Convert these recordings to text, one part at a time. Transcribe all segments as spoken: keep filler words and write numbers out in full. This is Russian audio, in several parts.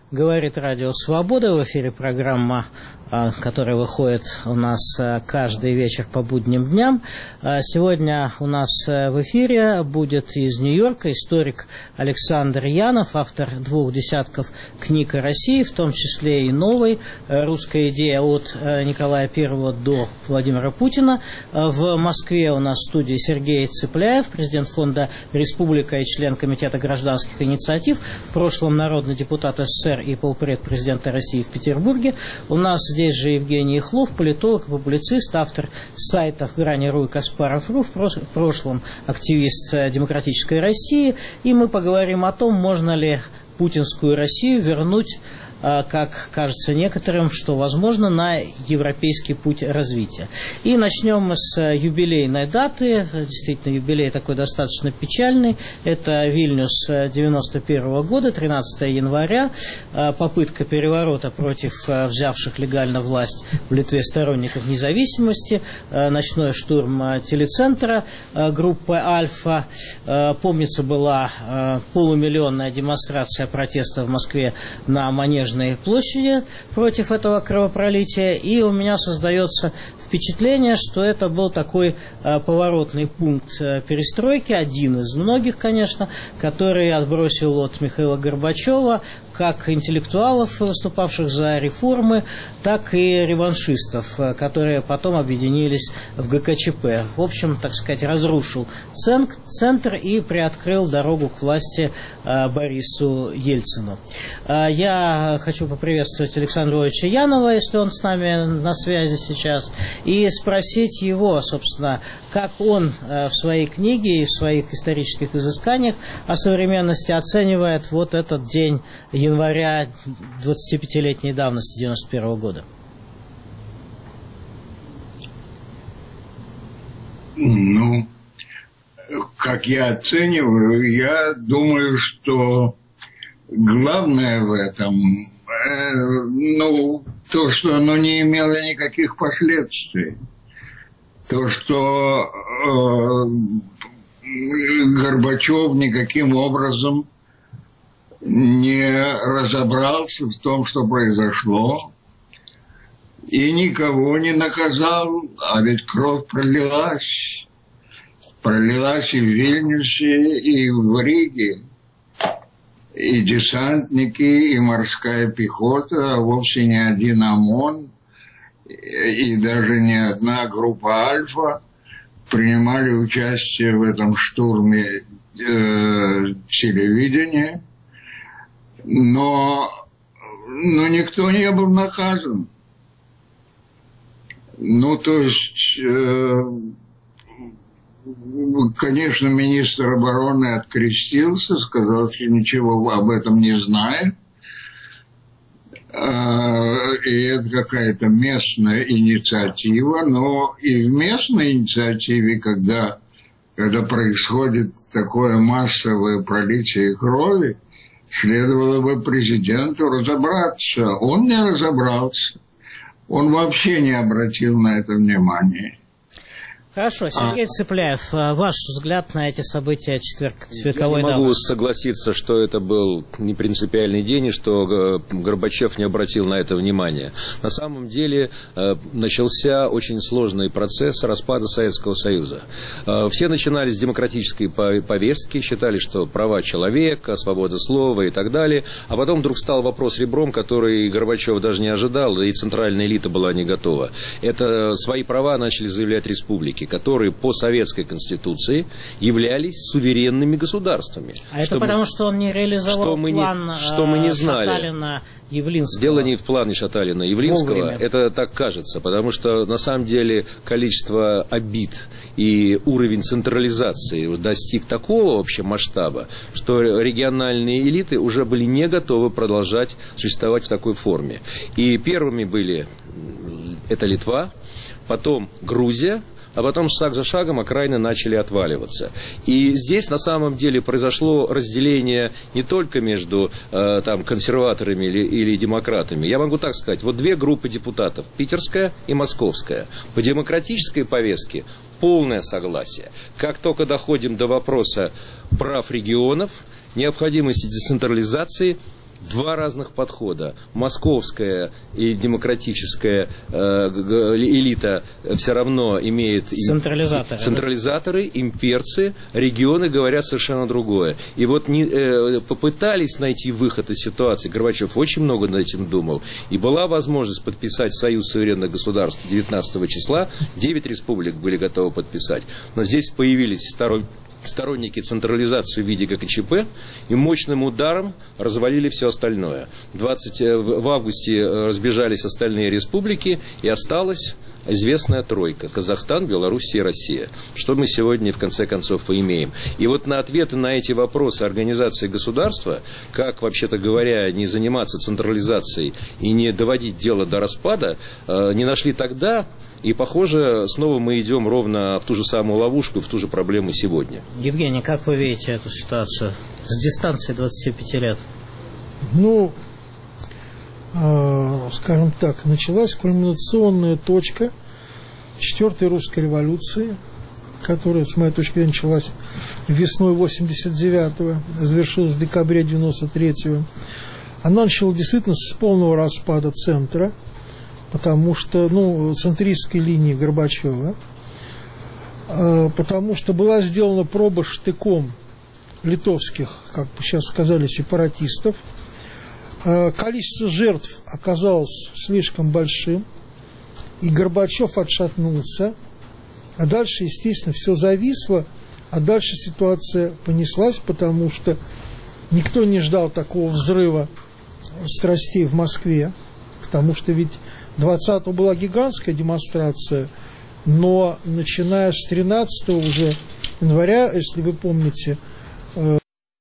Говорит Радио Свобода. В эфире программа, которая выходит у нас каждый вечер по будним дням. Сегодня у нас в эфире будет из Нью-Йорка историк Александр Янов, автор двух десятков книг о России, в том числе и новой «Русская идея» от Николая Первого до Владимира Путина. В Москве у нас в студии Сергей Цыпляев, президент фонда «Республика» и член Комитета гражданских инициатив, в прошлом народный депутат СССР и полпред президента России в Петербурге. У нас здесь же Евгений Ихлов, политолог, публицист, автор сайтов «Грани.ру» и «Каспаров.ру», в прошлом активист «Демократической России». И мы поговорим о том, можно ли путинскую Россию вернуть, как кажется некоторым, что возможно, на европейский путь развития. И начнем мы с юбилейной даты. Действительно, юбилей такой достаточно печальный. Это Вильнюс девяносто первого года, тринадцатого января. Попытка переворота против взявших легально власть в Литве сторонников независимости. Ночной штурм телецентра группы «Альфа». Помнится, была полумиллионная демонстрация протеста в Москве на Манежной площади против этого кровопролития, и у меня создается впечатление, что это был такой э, поворотный пункт э, перестройки, один из многих, конечно, который отбросил от Михаила Горбачева как интеллектуалов, выступавших за реформы, так и реваншистов, э, которые потом объединились в ГКЧП. В общем, так сказать, разрушил цен, центр и приоткрыл дорогу к власти э, Борису Ельцину. Э, я хочу поприветствовать Александра Львовича Янова, если он с нами на связи сейчас, и спросить его, собственно, как он в своей книге и в своих исторических изысканиях о современности оценивает вот этот день января двадцатипятилетней давности девяносто первого года. Ну, как я оцениваю, я думаю, что главное в этом, э, ну, то, что оно не имело никаких последствий. То, что э, Горбачев никаким образом не разобрался в том, что произошло, и никого не наказал, а ведь кровь пролилась. Пролилась и в Вильнюсе, и в Риге. И десантники, и морская пехота, а вовсе не один ОМОН, и даже не одна группа «Альфа» принимали участие в этом штурме э, телевидения, но, но никто не был наказан. Ну, то есть, э, конечно, министр обороны открестился, сказал, что ничего об этом не знает. И это какая-то местная инициатива, но и в местной инициативе, когда, когда происходит такое массовое пролитие крови, следовало бы президенту разобраться. Он не разобрался. Он вообще не обратил на это внимания. Хорошо, Сергей а... Цыпляев, ваш взгляд на эти события четверговой давности? Я не могу согласиться, что это был не принципиальный день, и что Горбачев не обратил на это внимания. На самом деле начался очень сложный процесс распада Советского Союза. Все начинали с демократической повестки, считали, что права человека, свобода слова и так далее. А потом вдруг стал вопрос ребром, который Горбачев даже не ожидал, и центральная элита была не готова. Это свои права начали заявлять республики, которые по советской конституции являлись суверенными государствами. А это потому, что он не реализовал что мы план не, что мы не знали. Шаталина-Явлинского. Дело не в плане Шаталина-Явлинского, это так кажется, потому что на самом деле количество обид и уровень централизации достиг такого вообще масштаба, что региональные элиты уже были не готовы продолжать существовать в такой форме. И первыми были это Литва, потом Грузия, а потом шаг за шагом окраины начали отваливаться. И здесь на самом деле произошло разделение не только между э, там, консерваторами или, или демократами. Я могу так сказать, вот две группы депутатов, питерская и московская. По демократической повестке полное согласие. Как только доходим до вопроса прав регионов, необходимости децентрализации, два разных подхода. Московская и демократическая э, элита все равно имеет централизаторы, централизаторы, имперцы, регионы говорят совершенно другое. И вот не, э, попытались найти выход из ситуации. Горбачев очень много над этим думал. И была возможность подписать Союз суверенных государств девятнадцатого числа. Девять республик были готовы подписать. Но здесь появились сторонники сторонники централизации в виде ГКЧП и мощным ударом развалили все остальное. двадцать, в августе разбежались остальные республики, и осталась известная тройка: Казахстан, Беларусь и Россия. Что мы сегодня, в конце концов, и имеем. И вот на ответы на эти вопросы организации государства, как, вообще-то говоря, не заниматься централизацией и не доводить дело до распада, не нашли тогда. И, похоже, снова мы идем ровно в ту же самую ловушку, в ту же проблему сегодня. Евгений, как вы видите эту ситуацию с дистанции двадцати пяти лет? Ну, э, скажем так, началась кульминационная точка четвертой русской революции, которая, с моей точки зрения, началась весной восемьдесят девятого, завершилась в декабре девяносто третьего. Она начала действительно с полного распада центра, потому что, ну, центристской линии Горбачева, э, потому что была сделана проба штыком литовских, как бы сейчас сказали, сепаратистов. Э, количество жертв оказалось слишком большим, и Горбачев отшатнулся, а дальше, естественно, все зависло, а дальше ситуация понеслась, потому что никто не ждал такого взрыва страстей в Москве, потому что ведь двадцатого была гигантская демонстрация, но начиная с тринадцатого уже января, если вы помните, э,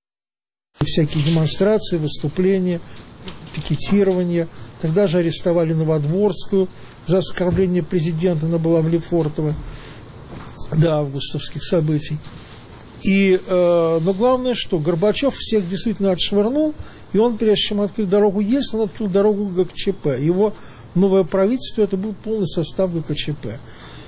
всякие демонстрации, выступления, пикетирования. Тогда же арестовали Новодворскую за оскорбление президента, она была в Лефортово до августовских событий. И, э, но главное, что Горбачев всех действительно отшвырнул, и он, прежде чем открыть дорогу ЕС, он открыл дорогу ГКЧП. Его новое правительство, это был полный состав ГКЧП.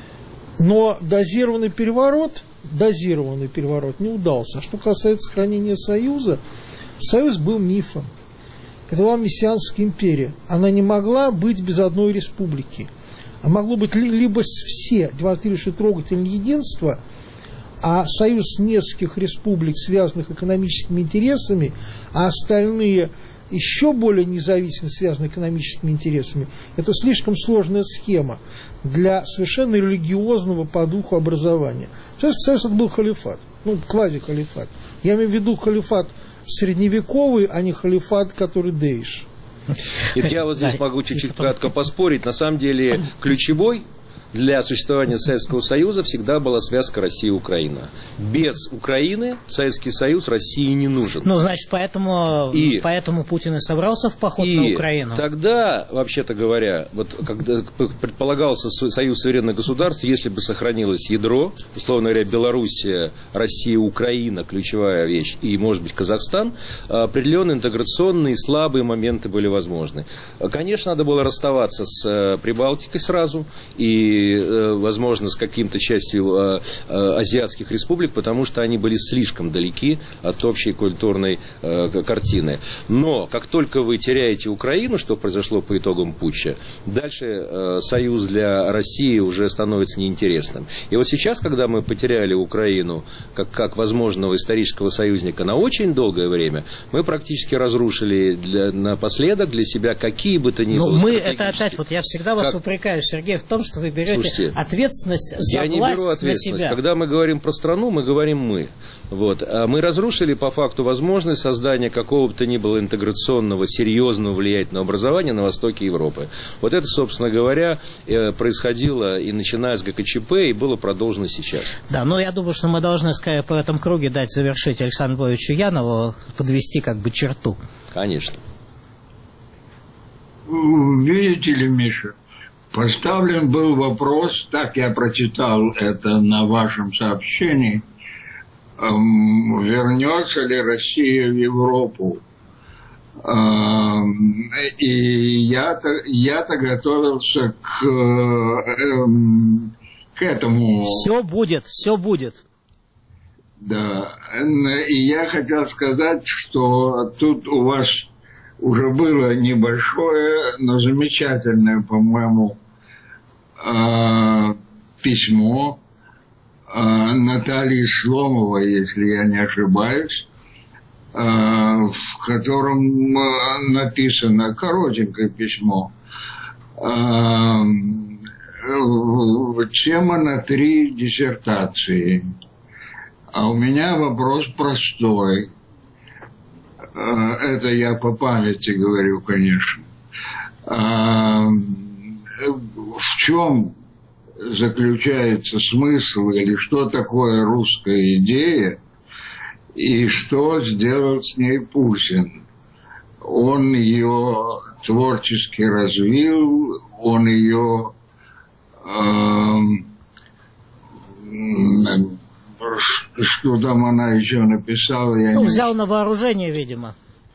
Но дозированный переворот, дозированный переворот не удался. А что касается сохранения Союза, Союз был мифом. Это была мессианская империя. Она не могла быть без одной республики. А могло быть либо все, демонстрирующие трогательное единство, а союз нескольких республик, связанных экономическими интересами, а остальные еще более независимо связаны экономическими интересами, это слишком сложная схема для совершенно религиозного по духу образования. Советский Союз это был халифат, ну, квази-халифат. Я имею в виду халифат средневековый, а не халифат, который дейш. И я вот здесь могу чуть-чуть кратко поспорить. На самом деле ключевой для существования Советского Союза всегда была связка Россия-Украина. Без Украины Советский Союз России не нужен. Ну, значит, поэтому, и, поэтому Путин и собрался в поход и на Украину. Тогда, вообще-то говоря, вот когда предполагался Союз суверенных государств, если бы сохранилось ядро, условно говоря, Белоруссия, Россия, Украина, ключевая вещь, и, может быть, Казахстан, определенные интеграционные слабые моменты были возможны. Конечно, надо было расставаться с Прибалтикой сразу, и возможно, с каким-то частью азиатских республик, потому что они были слишком далеки от общей культурной картины. Но как только вы теряете Украину, что произошло по итогам путча, дальше союз для России уже становится неинтересным. И вот сейчас, когда мы потеряли Украину как, как возможного исторического союзника на очень долгое время, мы практически разрушили для, напоследок для себя какие бы то ни было. Ну, мы это опять, вот я всегда вас как... упрекаю, Сергей, в том, что вы берете Слушайте, ответственность за я власть не беру ответственность. На себя. Когда мы говорим про страну, мы говорим мы. Вот. А мы разрушили по факту возможность создания какого бы то ни было интеграционного, серьезного влиятельного образования на востоке Европы. Вот это, собственно говоря, происходило и начиная с ГКЧП, и было продолжено сейчас. Да, но я думаю, что мы должны скорее по этом круге дать завершить Александру Львовичу Янову, подвести как бы черту. Конечно. Видите ли, Миша, поставлен был вопрос, так я прочитал это на вашем сообщении, эм, вернется ли Россия в Европу. Эм, и я-то, я-то готовился к, эм, к этому. Все будет, все будет. Да, и я хотел сказать, что тут у вас уже было небольшое, но замечательное, по-моему, письмо Натальи Сломовой, если я не ошибаюсь, в котором написано коротенькое письмо. Тема на три диссертации. А у меня вопрос простой. Это я по памяти говорю, конечно. В чем заключается смысл или что такое русская идея и что сделал с ней Путин? Он ее творчески развил, он ее э, что там она еще написала? Я ну, не... взял на вооружение, видимо.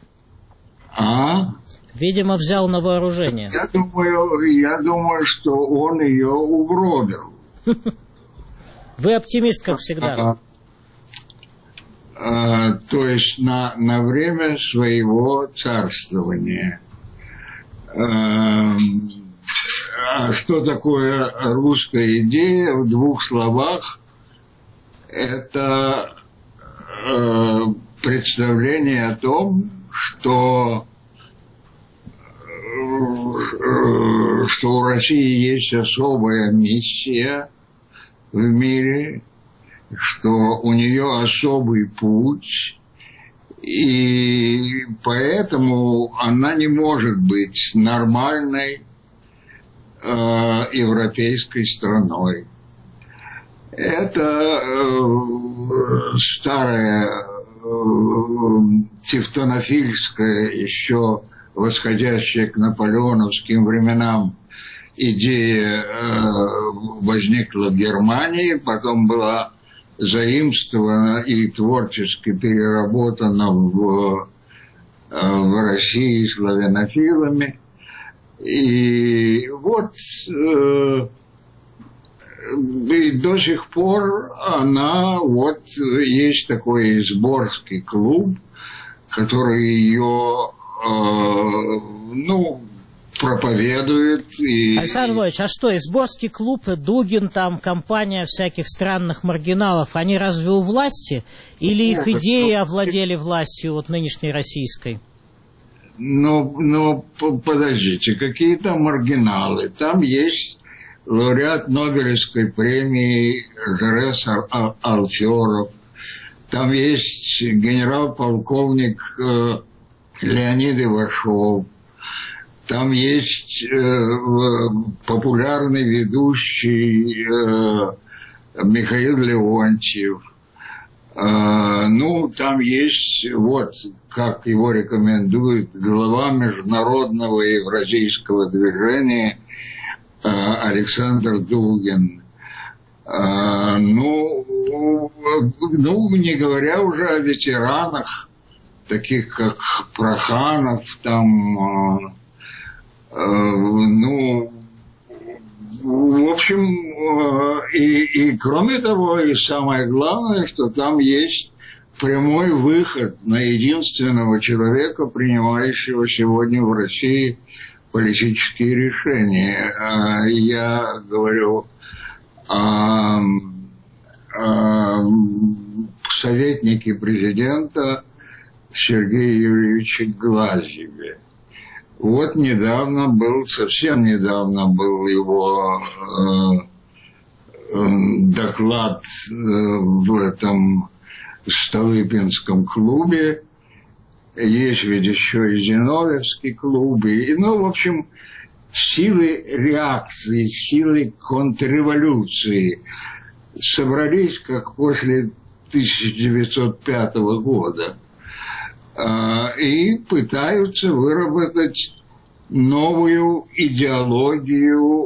А? Видимо, взял на вооружение. Я думаю, я думаю, что он ее угробил. Вы оптимист, как всегда. А, а, то есть на, на время своего царствования. А, а что такое русская идея? В двух словах. Это э, представление о том, что что у России есть особая миссия в мире, что у нее особый путь, и поэтому она не может быть нормальной э, европейской страной. Это э, старая э, тевтонофильская еще восходящая к наполеоновским временам идея э, возникла в Германии, потом была заимствована и творчески переработана в, э, в России славянофилами. И вот э, и до сих пор она, вот есть такой Изборский клуб, который ее ну, проповедует. И... Александр Львович, а что, Изборский клуб, Дугин, там, компания всяких странных маргиналов, они разве у власти? Или их ну, идеи это... овладели властью вот нынешней российской? Ну, ну, подождите, какие там маргиналы? Там есть лауреат Нобелевской премии Жерес Алферов, там есть генерал-полковник Леонид Ивашов, там есть э, популярный ведущий э, Михаил Леонтьев, э, ну, там есть, вот, как его рекомендует глава международного евразийского движения э, Александр Дугин. Э, ну, ну, не говоря уже о ветеранах, таких как Проханов, там, э, э, ну, в общем, э, и, и кроме того, и самое главное, что там есть прямой выход на единственного человека, принимающего сегодня в России политические решения. Э, я говорю о, о советнике президента Сергея Юрьевича Глазьеве. Вот недавно был, совсем недавно был его э, э, доклад э, в этом Столыпинском клубе. Есть ведь еще и Зиновьевский клуб. И, ну, в общем, силы реакции, силы контрреволюции собрались, как после тысяча девятьсот пятого года. И пытаются выработать новую идеологию,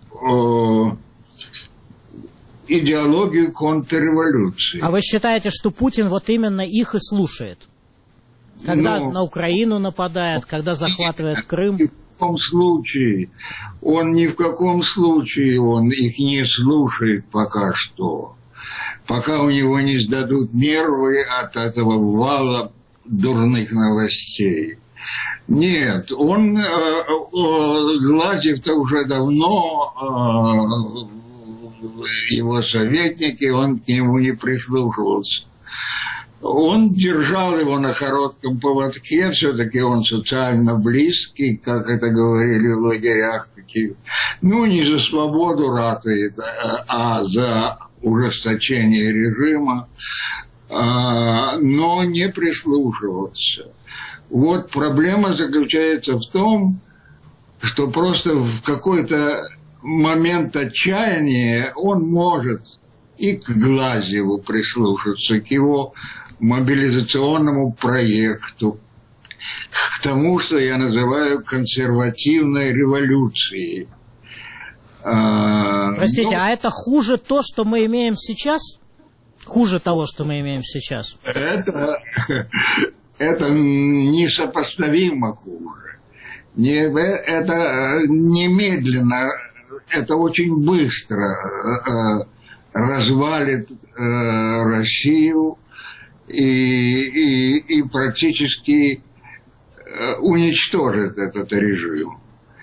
идеологию контрреволюции. А вы считаете, что Путин вот именно их и слушает? Когда Но, на Украину нападает, когда захватывает Крым? Ни в каком случае. Он ни в каком случае он их не слушает пока что. Пока у него не сдадут нервы от этого вала дурных новостей. Нет, он, Глазьев-то уже давно, его советники, он к нему не прислушивался. Он держал его на коротком поводке, все-таки он социально близкий, как это говорили в лагерях таких. Ну, не за свободу ратует, а за ужесточение режима, но не прислушивался. Вот проблема заключается в том, что просто в какой-то момент отчаяния он может и к Глазьеву прислушаться, к его мобилизационному проекту, к тому, что я называю консервативной революцией. Простите, ну, а это хуже то, что мы имеем сейчас? Хуже того, что мы имеем сейчас? Это, это несопоставимо хуже. Не, это немедленно, это очень быстро э, развалит э, Россию и, и, и практически э, уничтожит этот режим.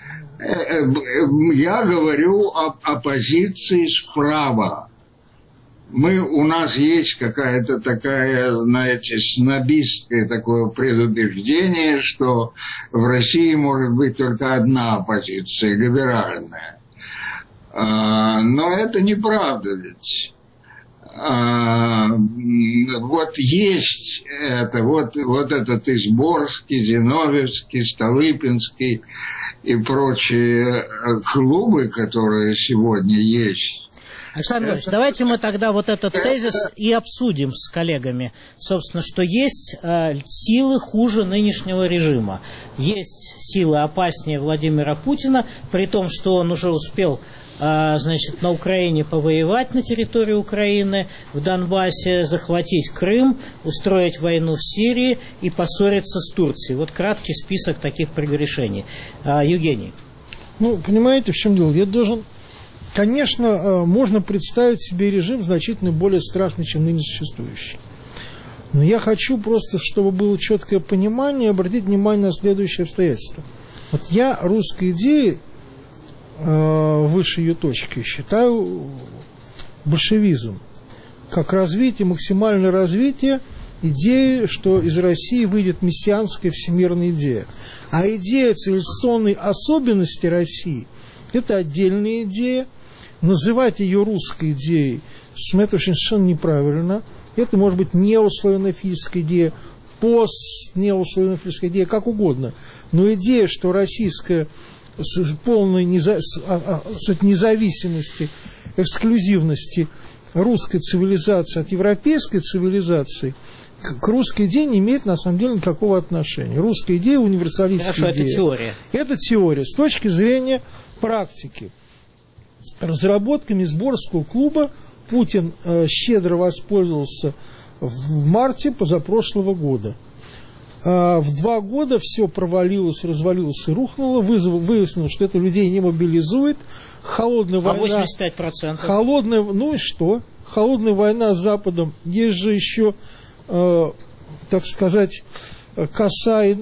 Я говорю об оппозиции справа. Мы, у нас есть какая-то такая, знаете, снобистское такое предубеждение, что в России может быть только одна оппозиция, либеральная. Но это неправда ведь. Вот есть это, вот, вот этот Изборский, Зиновьевский, Столыпинский и прочие клубы, которые сегодня есть. Александр Ильич, давайте мы тогда вот этот тезис и обсудим с коллегами. Собственно, что есть э, силы хуже нынешнего режима. Есть силы опаснее Владимира Путина, при том, что он уже успел э, значит, на Украине повоевать, на территории Украины, в Донбассе, захватить Крым, устроить войну в Сирии и поссориться с Турцией. Вот краткий список таких прегрешений. Э, Евгений. Ну, понимаете, в чем дело? Я должен... Конечно, можно представить себе режим значительно более страшный, чем ныне существующий. Но я хочу просто, чтобы было четкое понимание, обратить внимание на следующее обстоятельство. Вот я русской идеей, выше ее точки, считаю большевизм как развитие, максимальное развитие идеи, что из России выйдет мессианская всемирная идея. А идея цивилизационной особенности России – это отдельная идея. Называть ее русской идеей, с моей точки зрения, совершенно неправильно. Это может быть неославянофильская идея, постнеославянофильская идея, как угодно. Но идея, что российская с полной неза... с независимости, эксклюзивности русской цивилизации от европейской цивилизации к русской идее не имеет на самом деле никакого отношения. Русская идея универсалистская Хорошо, идея. это теория. Это теория. С точки зрения практики. Разработками Изборского клуба Путин э, щедро воспользовался в марте позапрошлого года. А в два года все провалилось, развалилось и рухнуло. Выяснилось, что это людей не мобилизует. Холодная война... восемьдесят пять процентов. Холодная... Ну и что? Холодная война с Западом. Есть же еще, э, так сказать, коса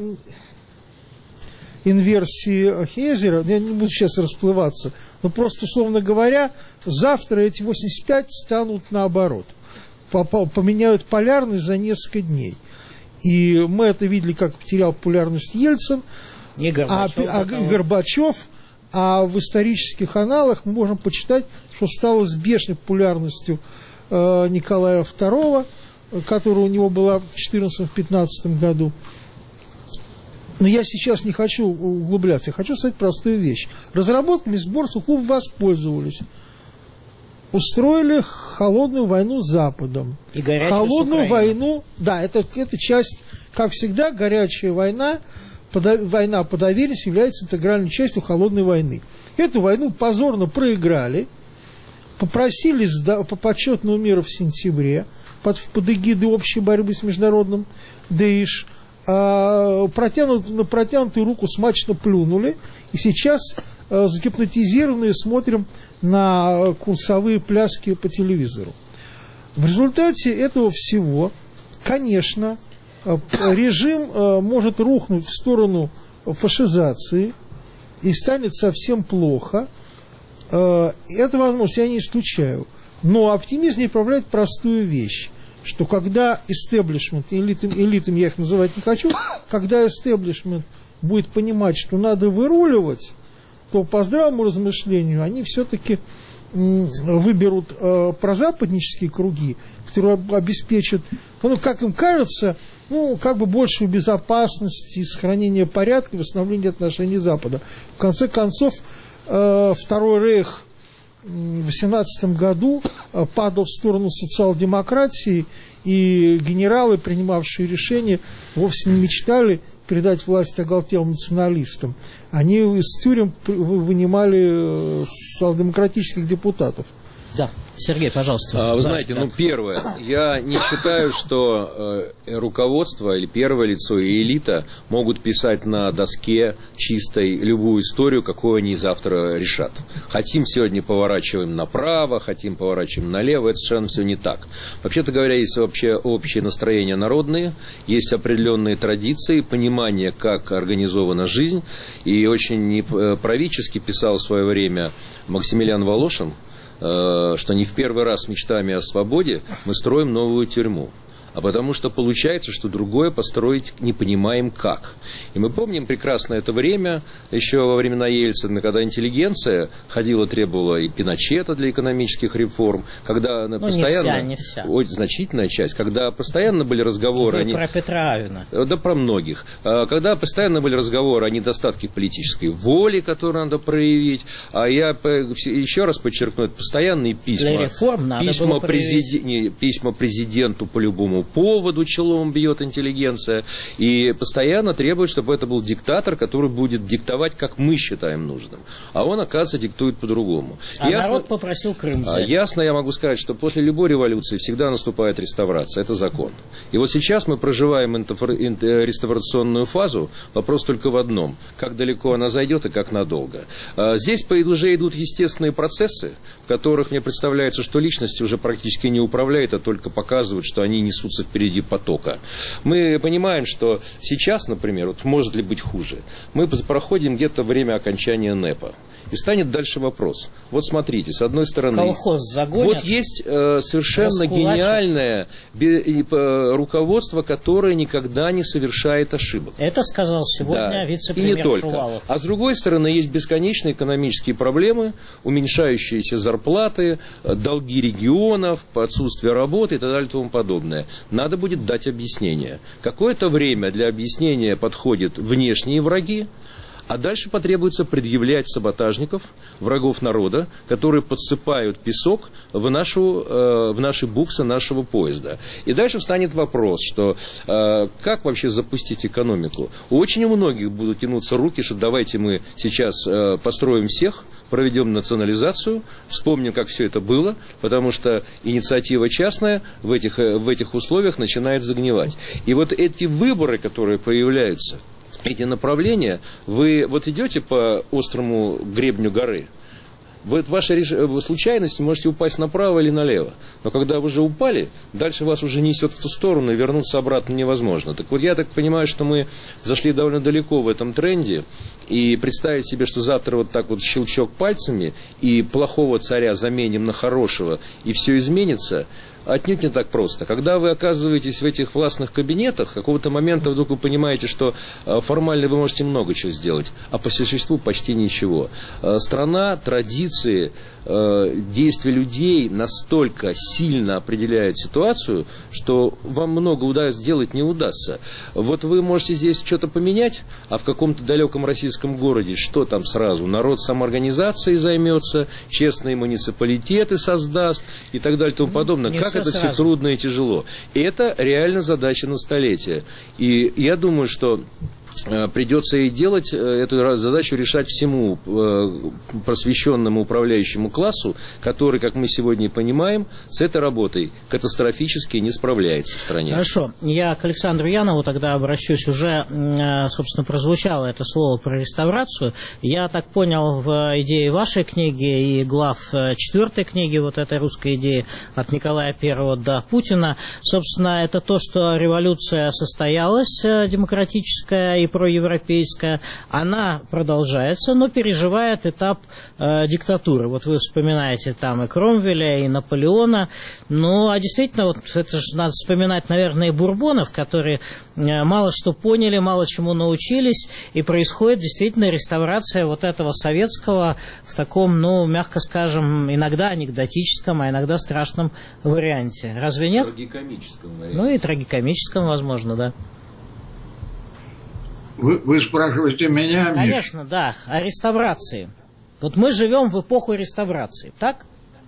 инверсии Хейзера. Я не буду сейчас расплываться. Но просто, условно говоря, завтра эти восемьдесят пять станут наоборот. Поменяют полярность за несколько дней. И мы это видели, как потерял популярность Ельцин, и Горбачев, а, а, и Горбачев. А в исторических аналах мы можем почитать, что стало с бешеной популярностью э, Николая второго, которая у него была в две тысячи четырнадцатом-пятнадцатом году. Но я сейчас не хочу углубляться, я хочу сказать простую вещь. Разработками Изборского клуба воспользовались. Устроили холодную войну с Западом. И горячую холодную с войну, да, это, это часть, как всегда, горячая война, подо, война по доверенности является интегральной частью холодной войны. Эту войну позорно проиграли, попросили по почетному миру в сентябре под, под эгидой общей борьбы с международным ДЭИШ. Протянут, на протянутую руку смачно плюнули, и сейчас э, загипнотизированные смотрим на курсовые пляски по телевизору. В результате этого всего, конечно, э, режим э, может рухнуть в сторону фашизации, и станет совсем плохо. Это возможность я не исключаю. Но оптимизм не управляет простую вещь, что когда истеблишмент, элитам, элитам я их называть не хочу, когда истеблишмент будет понимать, что надо выруливать, то по здравому размышлению они все-таки выберут э, прозападнические круги, которые обеспечат, ну, как им кажется, ну, как бы большую безопасность, сохранение порядка, восстановление отношений Запада. В конце концов, э, Второй Рейх в восемнадцатом году э, падал в сторону социал-демократии, и генералы, принимавшие решения, вовсе не мечтали передать власть оголтелым националистам. Они из тюрем вынимали социал-демократических депутатов. Да, Сергей, пожалуйста. А, вы знаете, ну, первое, я не считаю, что э, руководство или первое лицо и элита могут писать на доске чистой любую историю, какую они завтра решат. Хотим сегодня поворачиваем направо, хотим поворачиваем налево, это совершенно все не так. Вообще-то говоря, есть вообще общие настроения народные, есть определенные традиции, понимание, как организована жизнь, и очень правительски писал в свое время Максимилиан Волошин, что не в первый раз мечтами о свободе мы строим новую тюрьму. А потому что получается, что другое построить не понимаем как. И мы помним прекрасно это время, еще во времена Ельцина, когда интеллигенция ходила, требовала и Пиночета для экономических реформ, когда она ну, постоянно... не вся, не вся. Очень значительная часть, когда постоянно были разговоры... Вы они... про Петра Авина. Да, про многих. Когда постоянно были разговоры о недостатке политической воли, которую надо проявить. А я еще раз подчеркну, это постоянные письма. Для реформ надо письма, было президи... не, письма президенту по любому поводу челом бьет интеллигенция, и постоянно требует, чтобы это был диктатор, который будет диктовать, как мы считаем нужным. А он, оказывается, диктует по-другому. А ясно, народ попросил Крым взять. Ясно я могу сказать, что после любой революции всегда наступает реставрация. Это закон. И вот сейчас мы проживаем реставрационную фазу. Вопрос только в одном. Как далеко она зайдет и как надолго. Здесь уже идут естественные процессы, в которых мне представляется, что личность уже практически не управляет, а только показывают, что они несут впереди потока. Мы понимаем, что сейчас, например, вот может ли быть хуже, мы проходим где-то время окончания НЭПа. И станет дальше вопрос. Вот смотрите, с одной стороны... Колхоз загонят. Вот есть э, совершенно гениальное бе, э, руководство, которое никогда не совершает ошибок. Это сказал сегодня да. вице-премьер И не только. Шувалов. А с другой стороны, есть бесконечные экономические проблемы, уменьшающиеся зарплаты, долги регионов, отсутствие работы и так далее и тому подобное. Надо будет дать объяснение. Какое-то время для объяснения подходят внешние враги, а дальше потребуется предъявлять саботажников, врагов народа, которые подсыпают песок в, нашу, э, в наши буксы нашего поезда. И дальше встанет вопрос, что э, как вообще запустить экономику? У очень многих будут тянуться руки, что давайте мы сейчас э, построим всех, проведем национализацию, вспомним, как все это было, потому что инициатива частная в этих, в этих условиях начинает загнивать. И вот эти выборы, которые появляются, эти направления, вы вот идете по острому гребню горы, вы вашей случайностью можете упасть направо или налево. Но когда вы уже упали, дальше вас уже несет в ту сторону, и вернуться обратно невозможно. Так вот, я так понимаю, что мы зашли довольно далеко в этом тренде, и представить себе, что завтра вот так вот щелчок пальцами, и плохого царя заменим на хорошего, и все изменится, отнюдь не так просто. Когда вы оказываетесь в этих властных кабинетах, какого-то момента вдруг вы понимаете, что формально вы можете много чего сделать, а по существу почти ничего. Страна, традиции, действия людей настолько сильно определяют ситуацию, что вам много удастся сделать не удастся. Вот вы можете здесь что-то поменять, а в каком-то далеком российском городе что там сразу? Народ самоорганизацией займется, честные муниципалитеты создаст и так далее и тому подобное. Как это все трудно и тяжело. Это реально задача на столетие. И я думаю, что придется и делать эту задачу, решать всему просвещенному управляющему классу, который, как мы сегодня понимаем, с этой работой катастрофически не справляется в стране. Хорошо. Я к Александру Янову тогда обращусь. Уже, собственно, прозвучало это слово про реставрацию. Я так понял, в идее вашей книги и глав четвертой книги вот этой русской идеи от Николая Первого до Путина, собственно, это то, что революция состоялась демократическая, и проевропейская, она продолжается, но переживает этап э, диктатуры. Вот вы вспоминаете там и Кромвеля, и Наполеона, ну, а действительно, вот это же надо вспоминать, наверное, и Бурбонов, которые э, мало что поняли, мало чему научились, и происходит действительно реставрация вот этого советского в таком, ну, мягко скажем, иногда анекдотическом, а иногда страшном варианте. Разве нет? Трагикомическом варианте. Ну и трагикомическом, возможно, да. Вы, вы спрашиваете меня? Конечно, Миш? Да, о реставрации. Вот мы живем в эпоху реставрации, так?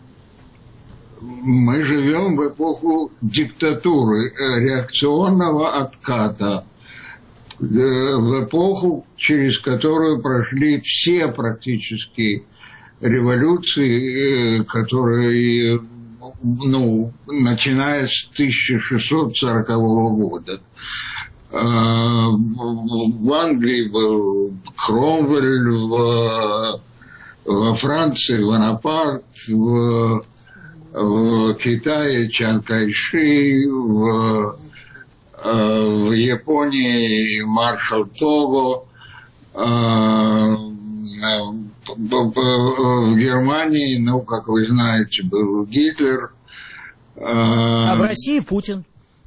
Мы живем в эпоху диктатуры, реакционного отката, в эпоху, через которую прошли все практически революции, которые, ну, начиная с тысяча шестьсот сорокового года. В Англии был Кромвель, в, во Франции Бонапарт, в, в Китае Чан Кайши, в, в Японии маршал Того, в Германии, ну, как вы знаете, был Гитлер. А в России Путин.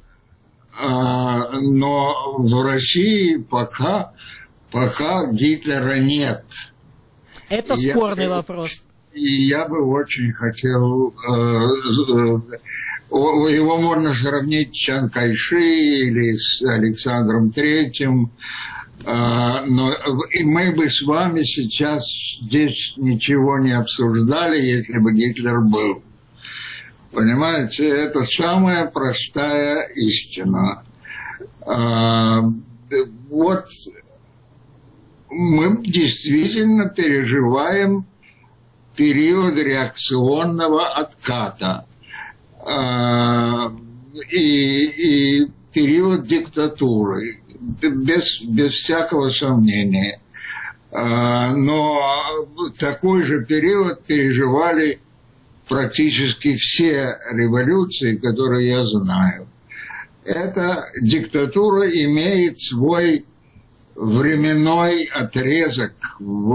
Но в России пока, пока Гитлера нет. Это и спорный я, вопрос. И я бы очень хотел... Его можно сравнить с Чан Кайши или с Александром Третьим. Но мы бы с вами сейчас здесь ничего не обсуждали, если бы Гитлер был. Понимаете, это самая простая истина. Вот мы действительно переживаем период реакционного отката и, и период диктатуры. Без, без всякого сомнения. Но такой же период переживали практически все революции, которые я знаю. Эта диктатура имеет свой временной отрезок в,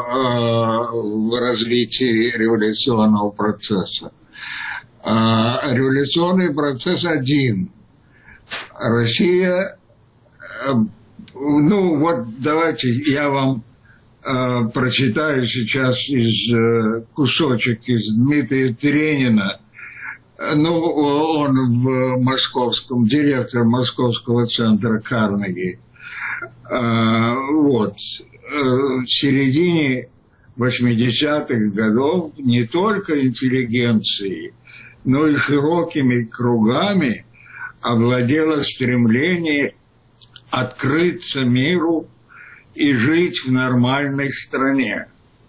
в развитии революционного процесса. Революционный процесс один. Россия... Ну, вот давайте я вам э, прочитаю сейчас из э, кусочек из Дмитрия Тренина. Ну, он в московском, директор Московского центра Карнеги. Э, вот. Э, в середине восьмидесятых годов не только интеллигенцией, но и широкими кругами овладело стремление открыться миру и жить в нормальной стране.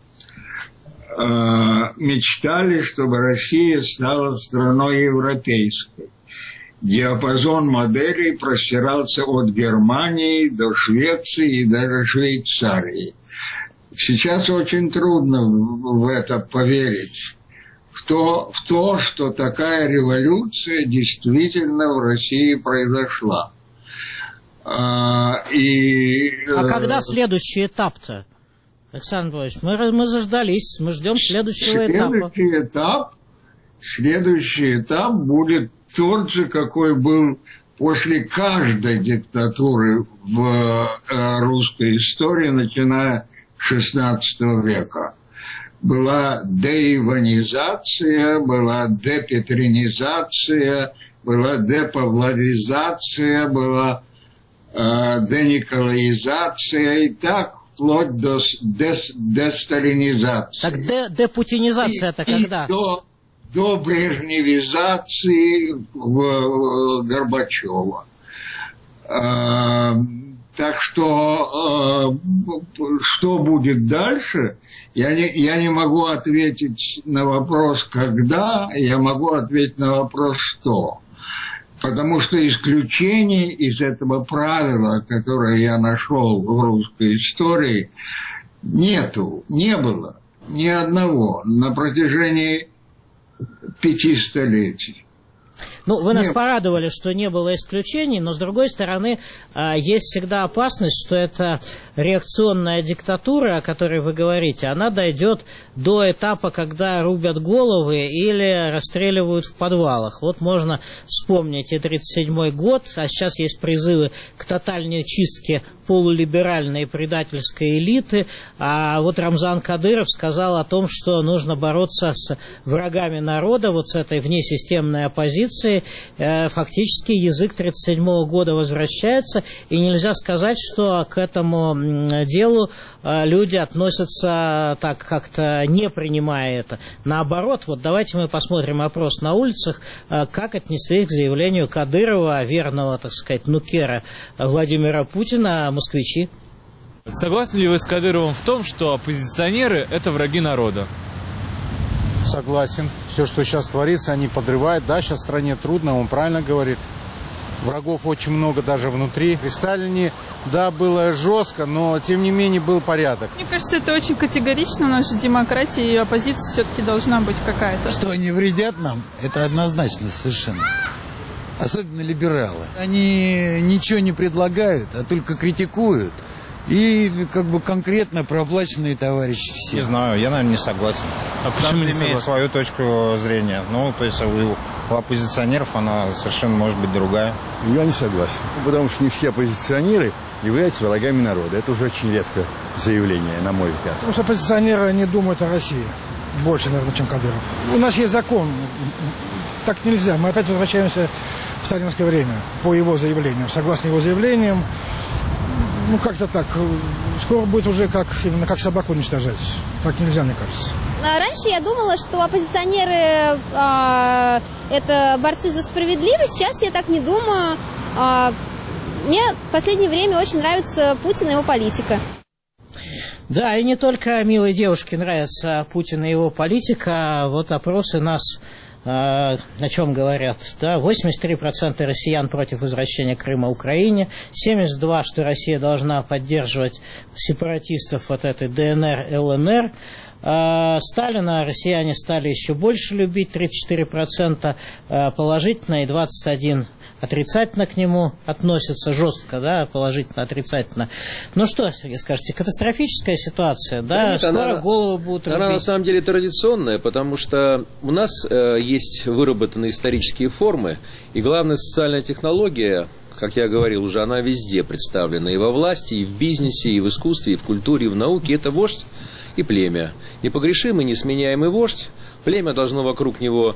Э, мечтали, чтобы Россия стала страной европейской. Диапазон моделей простирался от Германии до Швеции и даже Швейцарии. Сейчас очень трудно в это поверить. В то, в то, что такая революция действительно в России произошла. А, и, а когда следующий этап-то, Александр Владимирович? Мы, мы заждались, мы ждем следующего этапа. Следующий этап, следующий этап будет тот же, какой был после каждой диктатуры в э, русской истории, начиная с шестнадцатого века. Была деиванизация, была депетринизация, была депавловизация, была дениколаизация и так вплоть до дес, десталинизации. Так де, депутинизация-то когда? До, до брежневизации в, в Горбачева. А, так что, а, что будет дальше, я не, я не могу ответить на вопрос «когда», я могу ответить на вопрос «что». Потому что исключений из этого правила, которое я нашел в русской истории, нету, не было ни одного на протяжении пяти столетий. Ну, вы нас Нет. порадовали, что не было исключений, но, с другой стороны, есть всегда опасность, что эта реакционная диктатура, о которой вы говорите, она дойдет до этапа, когда рубят головы или расстреливают в подвалах. Вот можно вспомнить и тридцать седьмой год, а сейчас есть призывы к тотальной чистке полулиберальной предательской элиты, а вот Рамзан Кадыров сказал о том, что нужно бороться с врагами народа, вот с этой внесистемной оппозицией. Фактически язык тридцать седьмого года возвращается, и нельзя сказать, что к этому делу люди относятся так как-то не принимая это. Наоборот, вот давайте мы посмотрим опрос на улицах, как отнеслись к заявлению Кадырова, верного, так сказать, нукера Владимира Путина, москвичи. Согласны ли вы с Кадыровым в том, что оппозиционеры – это враги народа? Согласен. Все, что сейчас творится, они подрывают. Да, сейчас стране трудно, он правильно говорит. Врагов очень много даже внутри. При Сталине, да, было жестко, но тем не менее был порядок. Мне кажется, это очень категорично. У нас же демократия, и оппозиция все-таки должна быть какая-то. Что они вредят нам, это однозначно совершенно. Особенно либералы. Они ничего не предлагают, а только критикуют. И как бы конкретно проплаченные товарищи все. Не знаю, я, наверное, не согласен. А почему не Каждый имеет согласен? свою точку зрения. Ну, то есть у, у оппозиционеров она совершенно может быть другая. Я не согласен. Потому что не все оппозиционеры являются врагами народа. Это уже очень редкое заявление, на мой взгляд. Потому что оппозиционеры не думают о России. Больше, наверное, чем Кадыров. У нас есть закон. Так нельзя. Мы опять возвращаемся в сталинское время по его заявлениям. Согласно его заявлениям, ну, как-то так. Скоро будет уже как, именно как собаку уничтожать. Так нельзя, мне кажется. Раньше я думала, что оппозиционеры а, это борцы за справедливость. Сейчас я так не думаю. А, мне в последнее время очень нравится Путин и его политика. Да, и не только милой девушке нравится Путин и его политика. Вот опросы нас о чем говорят, да, восемьдесят три процента россиян против возвращения Крыма Украине, семьдесят два процента, что Россия должна поддерживать сепаратистов от этой ДНР, ЛНР. Сталина россияне стали еще больше любить, тридцать четыре процента положительно и двадцать один процент отрицательно к нему относятся, жестко, да, положительно, отрицательно. Ну что, Сергей, скажете, катастрофическая ситуация, да, да нет, скоро она, голову будут рубить. Она на самом деле традиционная, потому что у нас э, есть выработанные исторические формы, и главная социальная технология, как я говорил уже, она везде представлена, и во власти, и в бизнесе, и в искусстве, и в культуре, и в науке. Это вождь и племя. Непогрешимый, несменяемый вождь. Племя должно вокруг него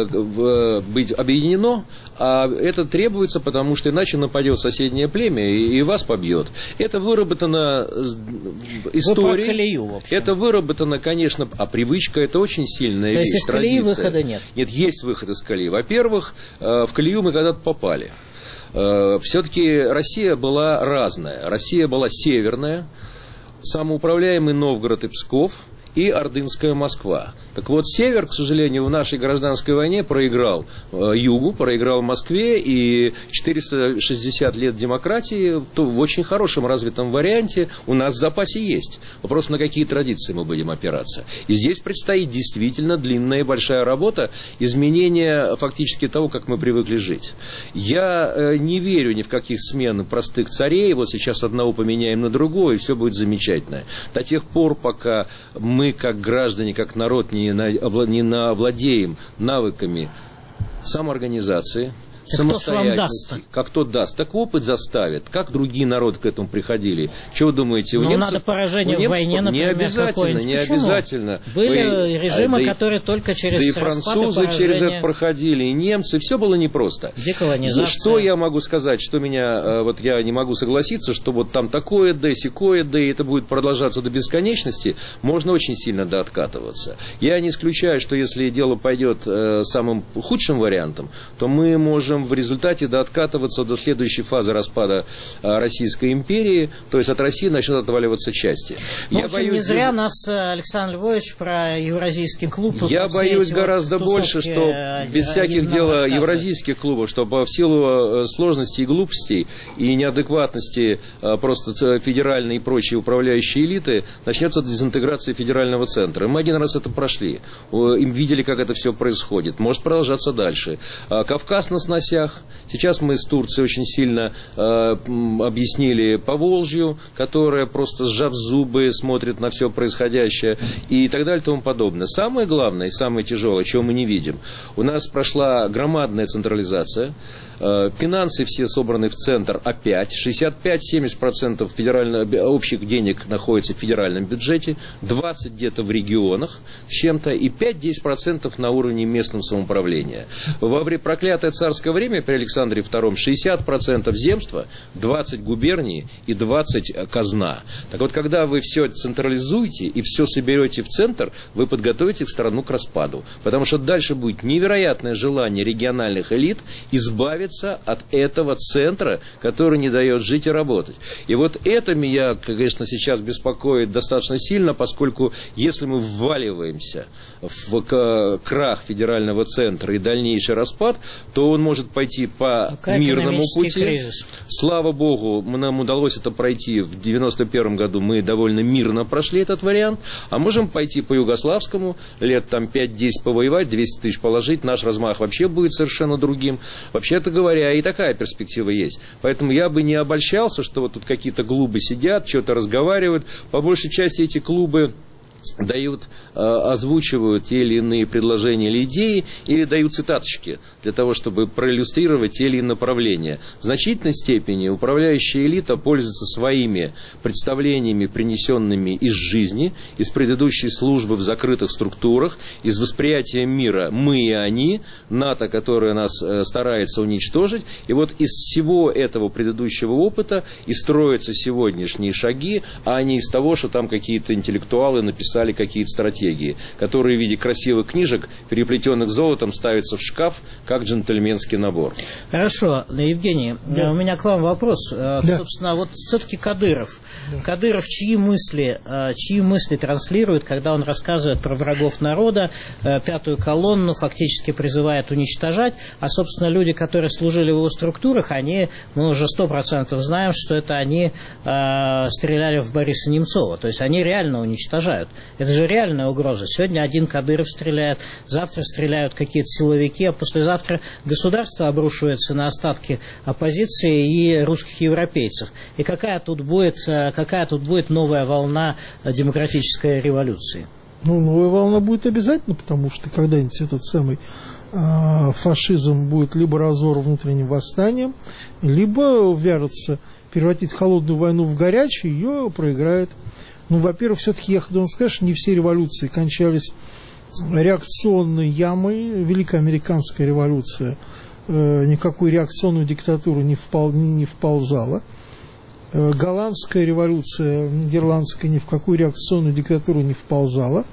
э, быть объединено, а это требуется, потому что иначе нападет соседнее племя и, и вас побьет. Это выработано историей. Колею, в общем. Это выработано, конечно, а привычка это очень сильная То вещь. есть из колеи традиция. выхода нет? Нет, есть выход из колеи. Во-первых, э, в колею мы когда-то попали. Э, все-таки Россия была разная. Россия была северная, самоуправляемый Новгород и Псков, и Ордынская Москва. Так вот, север, к сожалению, в нашей гражданской войне проиграл э, югу, проиграл Москве, и четыреста шестьдесят лет демократии то в очень хорошем развитом варианте у нас в запасе есть. Вопрос, на какие традиции мы будем опираться. И здесь предстоит действительно длинная и большая работа изменения фактически того, как мы привыкли жить. Я э, не верю ни в каких смен простых царей. Вот сейчас одного поменяем на другое, и все будет замечательно. До тех пор, пока мы, как граждане, как народ, не не овладеем навыками самоорганизации, самостоятельности. Как кто даст, так опыт заставит. Как другие народы к этому приходили? Что вы думаете? У ну, немцев, надо поражение у немцев, в войне, например, не обязательно, не Почему? обязательно. Были вы, режимы, а, да которые и, только через да и распад французы и через это проходили, и немцы. Все было непросто. Деколонизация. Что я могу сказать? Что меня, вот я не могу согласиться, что вот там такое, да и сякое, да и это будет продолжаться до бесконечности. Можно очень сильно дооткатываться. Я не исключаю, что если дело пойдет э, самым худшим вариантом, то мы можем можем в результате дооткатываться до следующей фазы распада Российской империи, то есть от России начнут отваливаться части. Ну, я в общем, боюсь, не зря нас Александр Львович про Евразийский клуб. Я боюсь гораздо вот больше, что без всяких дел евразийских клубов, что в силу сложностей и глупостей и неадекватности просто федеральной и прочей управляющей элиты начнется дезинтеграция федерального центра. Мы один раз это прошли. Им видели, как это все происходит. Может продолжаться дальше. Кавказ на сносях. Сейчас мы с Турцией очень сильно э, объяснили Поволжью, которая просто сжав зубы смотрит на все происходящее и так далее и тому подобное. Самое главное и самое тяжелое, чего мы не видим, у нас прошла громадная централизация. Финансы все собраны в центр опять. шестьдесят пять - семьдесят процентов общих денег находится в федеральном бюджете, двадцать где-то в регионах с чем-то и пять-десять процентов на уровне местного самоуправления. Во время проклятое царское время при Александре втором шестьдесят процентов земства, двадцать губерний и двадцать казна. Так вот, когда вы все централизуете и все соберете в центр, вы подготовите страну к распаду. Потому что дальше будет невероятное желание региональных элит избавиться от этого центра, который не дает жить и работать. И вот это меня, конечно, сейчас беспокоит достаточно сильно, поскольку если мы вваливаемся в крах федерального центра и дальнейший распад, то он может пойти по Пока мирному пути. Кризис. Слава богу, нам удалось это пройти в девяносто первом году, мы довольно мирно прошли этот вариант, а можем пойти по югославскому, лет там пять-десять повоевать, двести тысяч положить, наш размах вообще будет совершенно другим. Вообще-то говоря, и такая перспектива есть. Поэтому я бы не обольщался, что вот тут какие-то клубы сидят, что-то разговаривают. По большей части эти клубы дают, озвучивают те или иные предложения или идеи, или дают цитаточки для того, чтобы проиллюстрировать те или иные направления. В значительной степени управляющая элита пользуется своими представлениями, принесенными из жизни, из предыдущей службы в закрытых структурах, из восприятия мира «мы и они», НАТО, которое нас старается уничтожить. И вот из всего этого предыдущего опыта и строятся сегодняшние шаги, а не из того, что там какие-то интеллектуалы написали какие-то стратегии, которые в виде красивых книжек, переплетенных золотом, ставятся в шкаф, как джентльменский набор. Хорошо, Евгений, да. У меня к вам вопрос. Да. Собственно, вот все-таки Кадыров. Да. Кадыров чьи мысли, чьи мысли транслирует, когда он рассказывает про врагов народа, пятую колонну фактически призывает уничтожать, а, собственно, люди, которые служили в его структурах, они, мы уже сто процентов знаем, что это они э, стреляли в Бориса Немцова, то есть они реально уничтожают. Это же реальная угроза. Сегодня один Кадыров стреляет, завтра стреляют какие-то силовики, а послезавтра государство обрушивается на остатки оппозиции и русских европейцев. И какая тут будет, какая тут будет новая волна демократической революции? Ну, новая волна будет обязательно, потому что когда-нибудь этот самый э, фашизм будет либо разор внутренним восстанием, либо ввяжется, превратит холодную войну в горячую, ее проиграет. Ну, во-первых, все-таки я должен сказать, что не все революции кончались реакционной ямой. Великая американская революция э, никакую реакционную диктатуру не, впол, не, не вползала. Э, голландская революция, нидерландская, ни в какую реакционную диктатуру не вползала.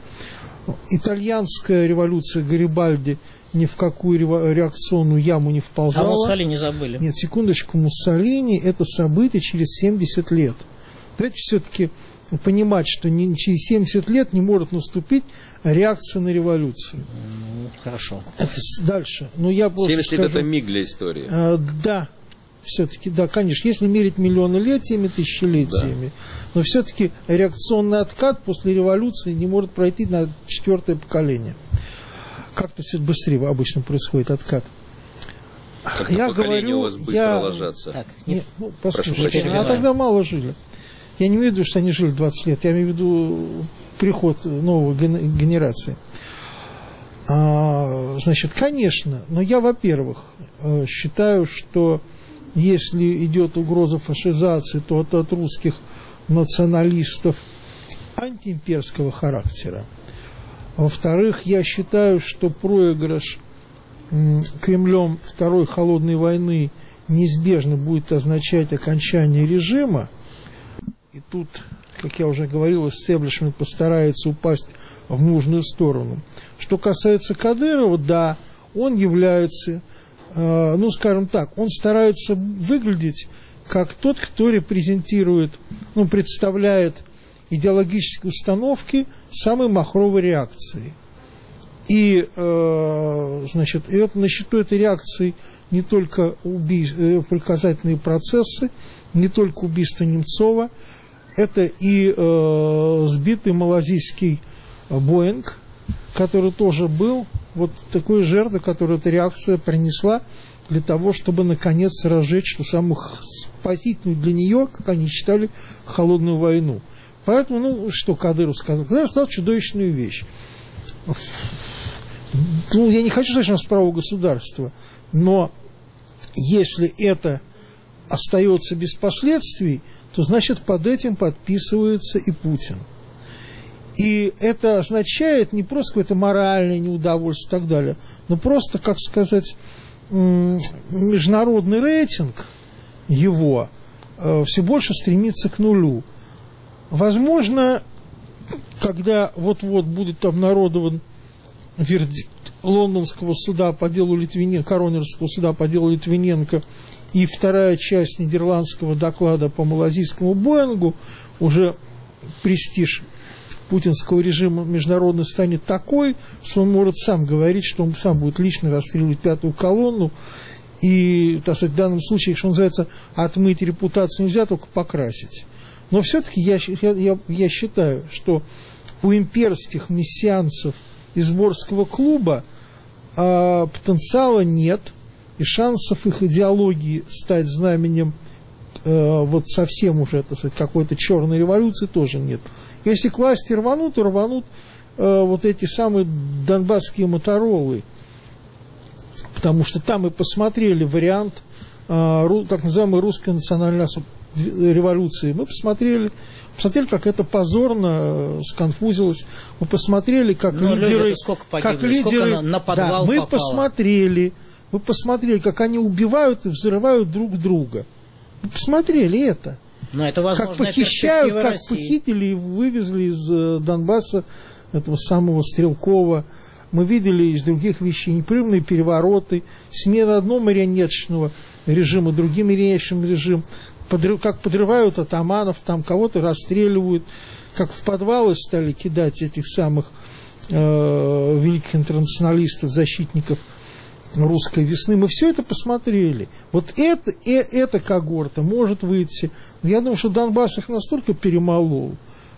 Итальянская революция Гарибальди ни в какую реакционную яму не вползала. А Муссолини забыли. Нет, секундочку, Муссолини – это событие через семьдесят лет. Давайте все-таки понимать, что не, через семьдесят лет не может наступить реакция на революцию. Хорошо. Это дальше. Но я просто семьдесят лет – это миг для истории. А, да, все-таки, да, конечно. Если мерить миллионолетиями, тысячелетиями, да. Но все-таки реакционный откат после революции не может пройти на четвертое поколение. Как-то все быстрее обычно происходит откат. Как-то я говорю, у вас быстро я... ложатся. Так, нет, ну, послушайте, а тогда мало жили. Я не имею в виду, что они жили двадцать лет, я имею в виду приход новой генерации. А, значит, конечно, но я, во-первых, считаю, что если идет угроза фашизации, то от, от русских националистов антиимперского характера. Во-вторых, я считаю, что проигрыш Кремлем Второй холодной войны неизбежно будет означать окончание режима. И тут, как я уже говорил, истеблишмент постарается упасть в нужную сторону. Что касается Кадырова, да, он является ну, скажем так, он старается выглядеть как тот, кто репрезентирует, ну, представляет идеологические установки самой махровой реакции. И, э, значит, и это, на счету этой реакции не только уби- показательные процессы, не только убийство Немцова, это и э, сбитый малазийский Боинг, который тоже был вот такой жертвой, которую эта реакция принесла для того, чтобы, наконец, разжечь ту самую спасительную для нее, как они считали, холодную войну. Поэтому, ну, что Кадыров сказал? Кадыров сказал чудовищную вещь. Ну, я не хочу сказать, что у нас право государства, но если это остается без последствий, то, значит, под этим подписывается и Путин. И это означает не просто какое-то моральное неудовольствие и так далее, но просто, как сказать, международный рейтинг его все больше стремится к нулю. Возможно, когда вот-вот будет обнародован вердикт лондонского суда по делу Литвиненко, коронерского суда по делу Литвиненко и вторая часть нидерландского доклада по малазийскому Боингу, уже престиж путинского режима международный станет такой, что он может сам говорить, что он сам будет лично расстреливать пятую колонну. И, так сказать, в данном случае, что называется, отмыть репутацию нельзя, только покрасить. Но все-таки я, я, я считаю, что у имперских мессианцев из Борского клуба а, потенциала нет, и шансов их идеологии стать знаменем а, вот совсем уже, так сказать, какой-то черной революции тоже нет. Если к власти рванут, то рванут а, вот эти самые донбасские моторолы, потому что там мы посмотрели вариант а, ру, так называемой русской национальной революции. Мы посмотрели, посмотрели, как это позорно сконфузилось. Мы посмотрели, как Но лидеры, погибли, как лидеры, на, на подвал да, мы попало. посмотрели, мы посмотрели, как они убивают и взрывают друг друга. Мы посмотрели это. Но это как похищают, как России. похитили и вывезли из Донбасса этого самого Стрелкова. Мы видели из других вещей непрерывные перевороты, смена одного марионеточного режима другим марионеточным режимом, подрыв, как подрывают атаманов, там кого-то расстреливают, как в подвалы стали кидать этих самых э, великих интернационалистов, защитников русской весны. Мы все это посмотрели. Вот это, э, эта когорта может выйти. Я думаю, что Донбасс их настолько перемолол,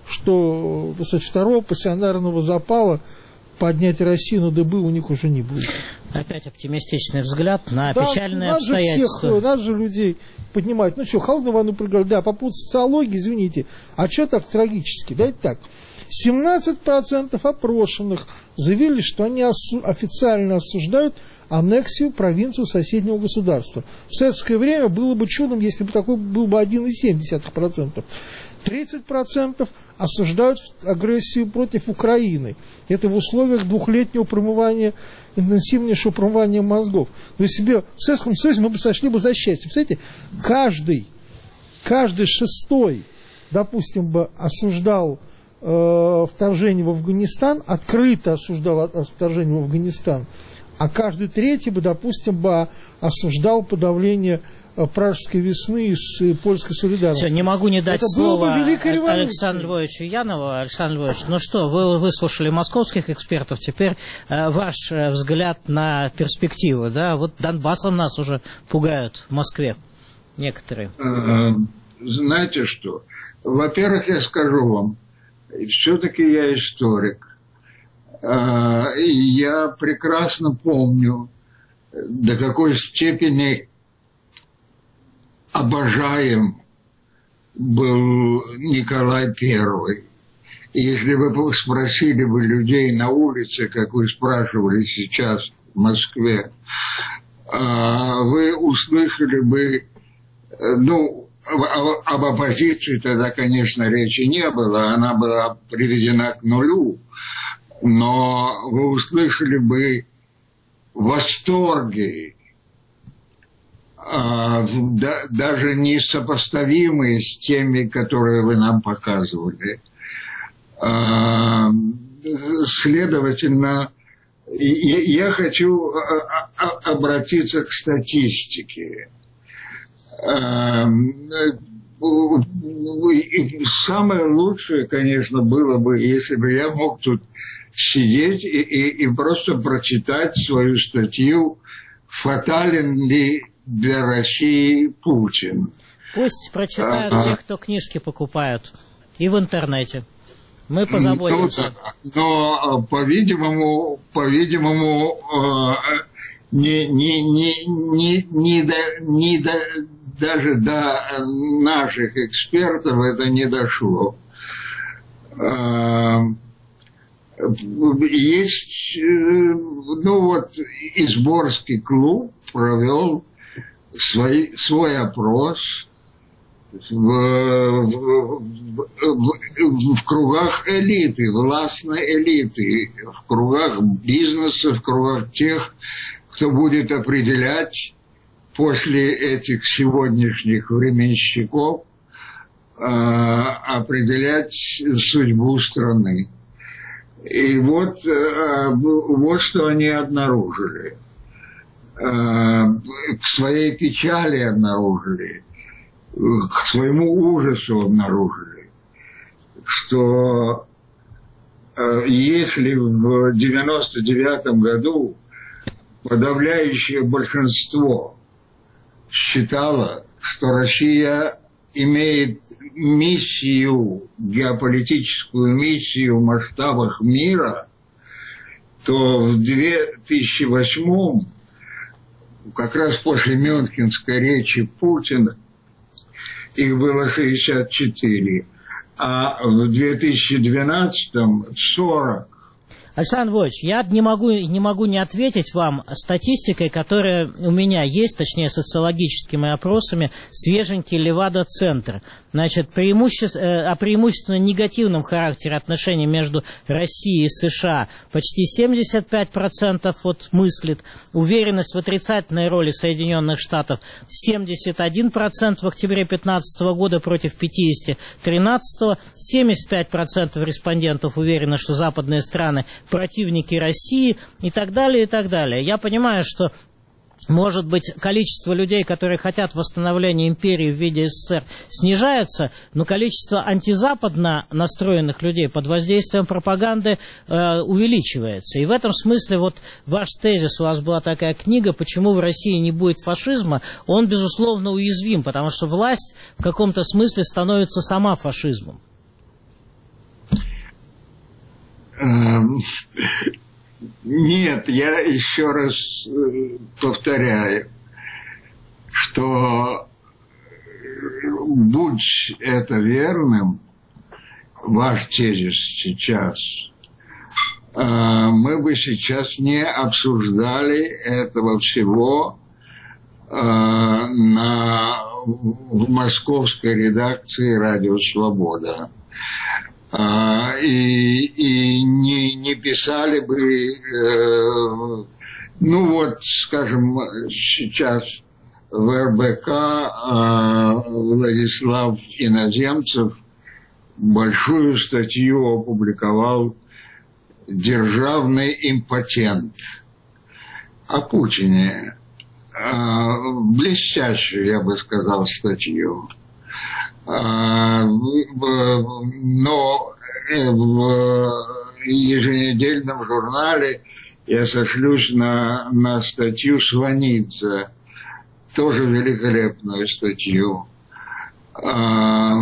что, так сказать, второго пассионарного запала поднять Россию на дыбы у них уже не будет. Опять оптимистичный взгляд на да, печальные надо обстоятельства. Же всех, надо же людей поднимать. Ну что, холодную войну проиграли. Да, по поводу социологии, извините. А что так трагически? Давайте так. семнадцать процентов опрошенных заявили, что они осу- официально осуждают аннексию провинцию соседнего государства. В советское время было бы чудом, если бы такой был бы один целых семь десятых процента. тридцать процентов осуждают агрессию против Украины. Это в условиях двухлетнего промывания, интенсивнейшего промывания мозгов. Но если бы в Советском Союзе мы бы сошли бы за счастье. Представляете, каждый, каждый шестой, допустим, бы осуждал э, вторжение в Афганистан, открыто осуждал вторжение в Афганистан, а каждый третий бы, допустим, бы осуждал подавление пражской весны и с польской солидарностью. Все, не могу не дать это слово Александру Львовичу Янову. Александр Львович, ну что, вы выслушали московских экспертов, теперь э, ваш э, взгляд на перспективы, да? Вот Донбассом нас уже пугают в Москве некоторые. Знаете что? Во-первых, я скажу вам, все-таки я историк. Я прекрасно помню, до какой степени обожаем был Николай Первый. И если вы спросили бы людей на улице, как вы спрашивали сейчас в Москве, вы услышали бы, ну, об оппозиции тогда, конечно, речи не было, она была приведена к нулю, но вы услышали бы восторги, даже не сопоставимые с теми, которые вы нам показывали. Следовательно, я хочу обратиться к статистике. Самое лучшее, конечно, было бы, если бы я мог тут сидеть и, и, и просто прочитать свою статью «Фатален ли для России Путин?». Пусть прочитают а, те, кто книжки покупают, и в интернете. Мы позаботимся. Ну, но, по-видимому, по-видимому, не, не, не, не, не, до, не до, даже до наших экспертов это не дошло. Есть, ну вот, Изборский клуб провел свой, свой опрос в, в, в, в кругах элиты, властной элиты, в кругах бизнеса, в кругах тех, кто будет определять после этих сегодняшних временщиков, э, определять судьбу страны. И вот, э, вот что они обнаружили. Э, к своей печали обнаружили, к своему ужасу обнаружили, что э, если в девяносто девятом году подавляющее большинство считало, что Россия имеет миссию, геополитическую миссию в масштабах мира, то в две тысячи восьмом, как раз после мюнхенской речи Путина, их было шестьдесят четыре, а в две тысячи двенадцатом сорок. Александр Львович, я не могу, не могу не ответить вам статистикой, которая у меня есть, точнее социологическими опросами, свеженький Левада-центр. Значит, преимуще... о преимущественно негативном характере отношений между Россией и США почти семьдесят пять процентов вот мыслит, уверенность в отрицательной роли Соединенных Штатов семьдесят один процент в октябре две тысячи пятнадцатого года против пятьдесят тринадцатого, семьдесят пять процентов респондентов уверены, что западные страны противники России и так далее, и так далее. Я понимаю, что может быть, количество людей, которые хотят восстановления империи в виде СССР, снижается, но количество антизападно настроенных людей под воздействием пропаганды э, увеличивается. И в этом смысле вот ваш тезис, у вас была такая книга «Почему в России не будет фашизма», он, безусловно, уязвим, потому что власть в каком-то смысле становится сама фашизмом. Нет, я еще раз повторяю, что будь это верным, ваш тезис сейчас, мы бы сейчас не обсуждали этого всего на, в московской редакции «Радио Свобода». А, и, и не, не писали бы, э, ну вот, скажем, сейчас в эр бэ ка э, Владислав Иноземцев большую статью опубликовал «Державный импотент» о Путине. Э, блестящую, я бы сказал, статью. Но в еженедельном журнале я сошлюсь на, на статью Сванидзе, тоже великолепную статью. То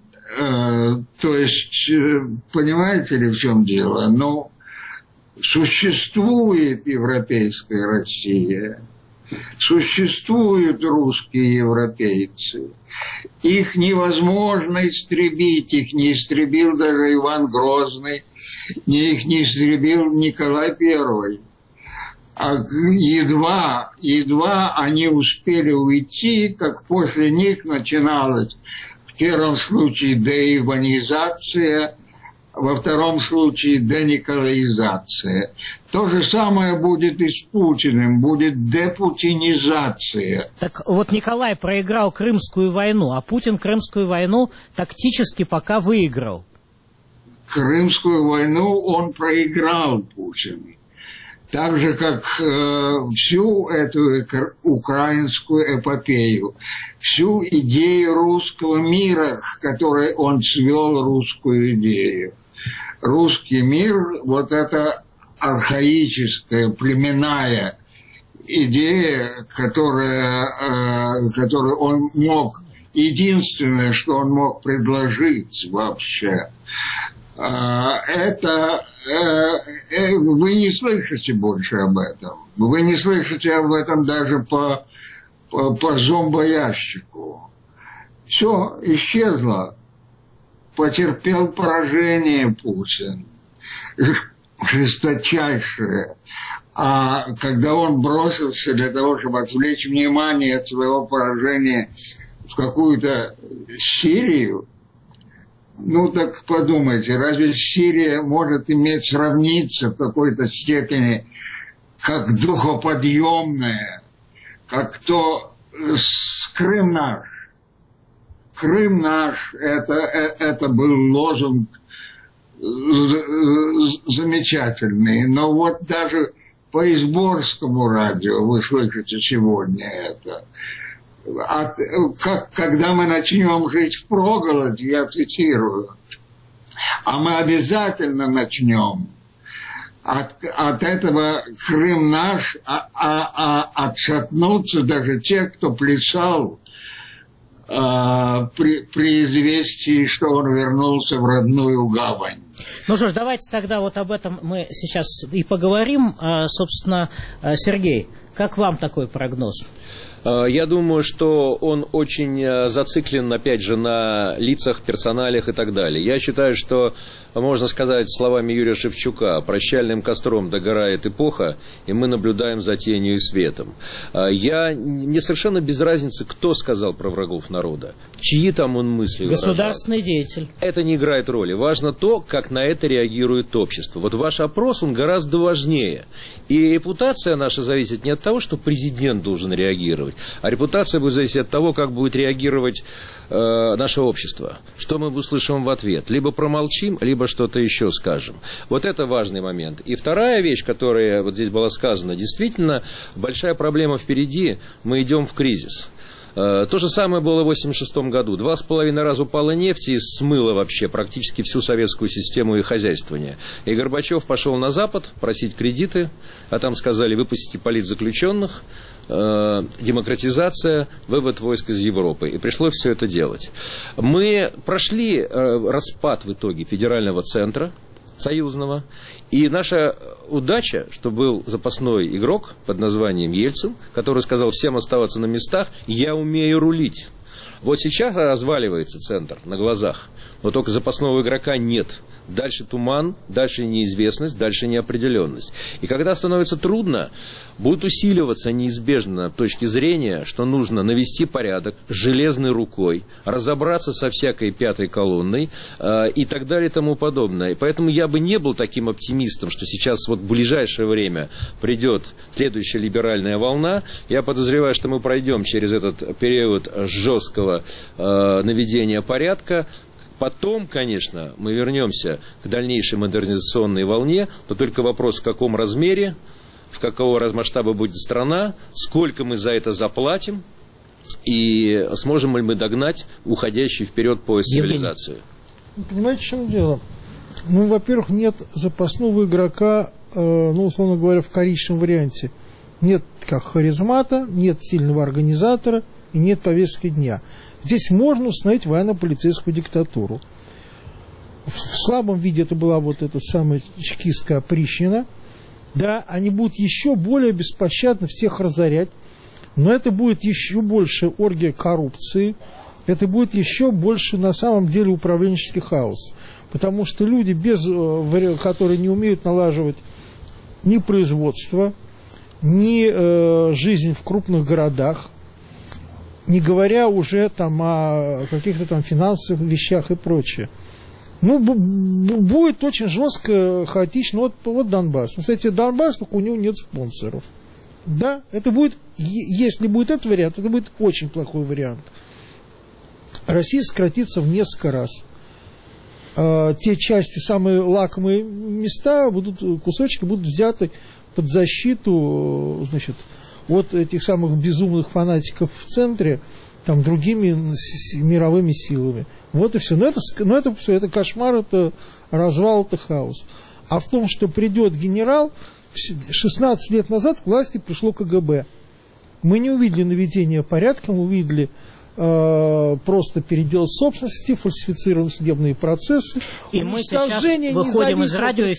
есть, понимаете ли, в чем дело? Ну, существует европейская Россия. Существуют русские европейцы. Их невозможно истребить. Их не истребил даже Иван Грозный. Их не истребил Николай Первый. А едва, едва они успели уйти, как после них начиналась в первом случае деиванизация, во втором случае дениколаизация. То же самое будет и с Путиным, будет депутинизация. Так вот Николай проиграл Крымскую войну, а Путин Крымскую войну тактически пока выиграл. Крымскую войну он проиграл, Путин. так же, как э, всю эту украинскую эпопею, всю идею русского мира, к которой он свел русскую идею. Русский мир, вот эта архаическая, племенная идея, которая, э, которую он мог, единственное, что он мог предложить вообще, э, это э, э, вы не слышите больше об этом. Вы не слышите об этом даже по, по, по зомбоящику. Все исчезло. Потерпел поражение Путин. Жесточайшее. А когда он бросился для того, чтобы отвлечь внимание от своего поражения в какую-то Сирию, ну так подумайте, разве Сирия может иметь сравниться в какой-то степени как духоподъемная, как то Крым наш? Крым наш, это, это был лозунг замечательный, но вот даже по Изборскому радио вы слышите сегодня это. От, как, когда мы начнем жить впроголодь, я цитирую, а мы обязательно начнем, от, от этого Крым наш, а, а, а отшатнутся даже те, кто плясал а, при, при известии, что он вернулся в родную гавань. Ну что ж, давайте тогда вот об этом мы сейчас и поговорим. Собственно, Сергей, как вам такой прогноз? Я думаю, что он очень зациклен, опять же, на лицах, персоналиях и так далее. Я считаю, что, можно сказать словами Юрия Шевчука, прощальным костром догорает эпоха, и мы наблюдаем за тенью и светом. Я, мне совершенно без разницы, кто сказал про врагов народа, чьи там он мысли выражал. Государственный деятель. Это не играет роли. Важно то, как на это реагирует общество. Вот ваш опрос, он гораздо важнее. И репутация наша зависит не от того, что президент должен реагировать, а репутация будет зависеть от того, как будет реагировать э, наше общество. Что мы услышим в ответ. Либо промолчим, либо что-то еще скажем. Вот это важный момент. И вторая вещь, которая вот здесь была сказана, действительно, большая проблема впереди, мы идем в кризис. То же самое было в восемьдесят шестом году. Два с половиной раза упала нефть и смыла вообще практически всю советскую систему и хозяйствование. И Горбачев пошел на Запад просить кредиты, а там сказали: выпустите политзаключенных, э, демократизация, вывод войск из Европы. И пришлось все это делать. Мы прошли э, распад в итоге федерального центра союзного. И наша удача, что был запасной игрок под названием Ельцин, который сказал всем оставаться на местах: я умею рулить. Вот сейчас разваливается центр на глазах, но только запасного игрока нет. Дальше туман, дальше неизвестность, дальше неопределенность. И когда становится трудно, будет усиливаться неизбежно точки зрения, что нужно навести порядок железной рукой, разобраться со всякой пятой колонной э, и так далее и тому подобное. И поэтому я бы не был таким оптимистом, что сейчас вот в ближайшее время придет следующая либеральная волна. Я подозреваю, что мы пройдем через этот период жесткого э, наведения порядка. Потом, конечно, мы вернемся к дальнейшей модернизационной волне, но только вопрос, в каком размере, в какого масштаба будет страна, сколько мы за это заплатим, и сможем ли мы догнать уходящий вперед поезд цивилизации. Понимаете, в чем дело? Ну, во-первых, нет запасного игрока, э, ну, условно говоря, в коричневом варианте. Нет как харизмата, нет сильного организатора и нет повестки дня. Здесь можно установить военно-полицейскую диктатуру. В слабом виде это была вот эта самая чекистская опричнина. Да, они будут еще более беспощадно всех разорять, но это будет еще больше оргия коррупции, это будет еще больше на самом деле управленческий хаос. Потому что люди, без, которые не умеют налаживать ни производство, ни э, жизнь в крупных городах, не говоря уже там о каких-то там финансовых вещах и прочее. Ну, будет очень жестко, хаотично. Вот, вот Донбасс. Кстати, Донбасс, только у него нет спонсоров. Да, это будет, если будет этот вариант, это будет очень плохой вариант. Россия сократится в несколько раз. Те части, самые лакомые места, будут, кусочки будут взяты под защиту, значит, от этих самых безумных фанатиков в центре, там, другими мировыми силами. Вот и все. Но это, но это все, это кошмар, это развал, это хаос. А в том, что придет генерал, шестнадцать лет назад к власти пришло КГБ. Мы не увидели наведения порядка, мы увидели э, просто передел собственности, фальсифицированные судебные процессы, и мы сейчас выходим из радио.